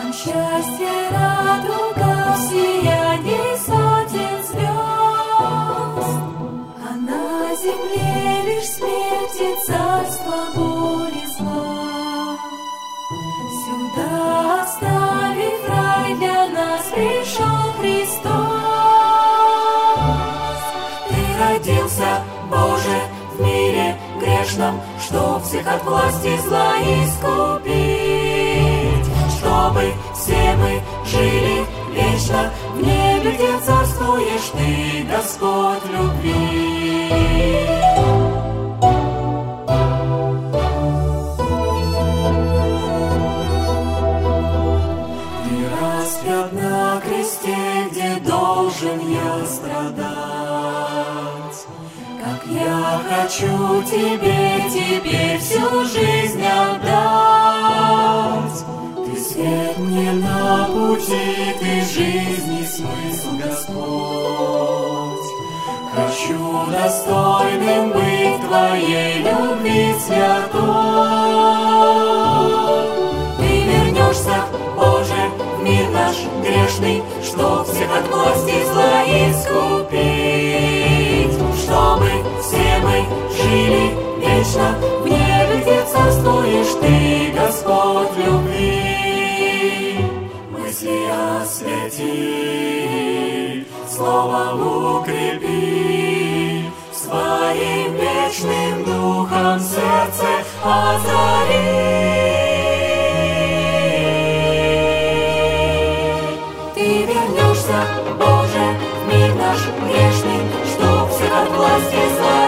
Нам счастье, радуга в сиянии сотен звезд, а на земле лишь смерть и царство боли зла. Сюда, оставив рай, для нас пришел Христос. Ты родился, Боже, в мире грешном, чтоб всех от власти зла искупить, чтобы все мы жили вечно в небе, где царствуешь Ты, Господь любви. Ты распят на кресте, где должен я страдать. Как я хочу Тебе теперь всю жизнь отдать. Ты свет мне на пути, Ты жизнь и смысл, Господь. Хочу достойным быть Твоей любви святой. Ты вернешься, Боже, в мир наш грешный, чтоб всех от власти зла искупить, чтобы все мы жили вечно в небе, где царствуешь Ты, Господь любви. Мысли освети, словом укрепи, своим вечным духом сердце озари. Ты вернешься, Боже, в мир наш грешный, чтоб всех от власти зла